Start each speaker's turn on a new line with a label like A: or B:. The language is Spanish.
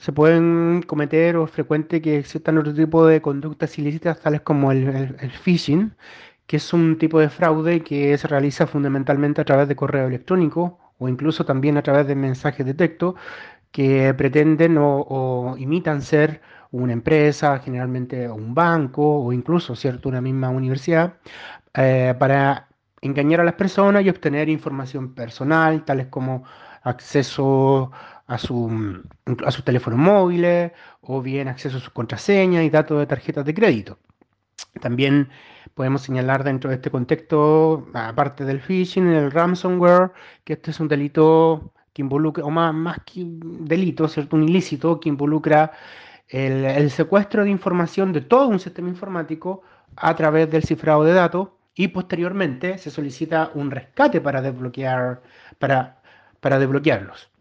A: Se pueden cometer o es frecuente que existan otro tipo de conductas ilícitas, tales como el phishing, que es un tipo de fraude que se realiza fundamentalmente a través de correo electrónico o incluso también a través de mensajes de texto que pretenden o imitan ser una empresa, generalmente un banco o incluso, ¿cierto?, una misma universidad, para engañar a las personas y obtener información personal, tales como acceso a a sus teléfonos móviles o bien acceso a sus contraseñas y datos de tarjetas de crédito. También podemos señalar dentro de este contexto, aparte del phishing, el ransomware, que este es un delito que involucra, o más que un delito, ¿cierto? Un ilícito que involucra el secuestro de información de todo un sistema informático a través del cifrado de datos y posteriormente se solicita un rescate para desbloquear, para, para desbloquearlos.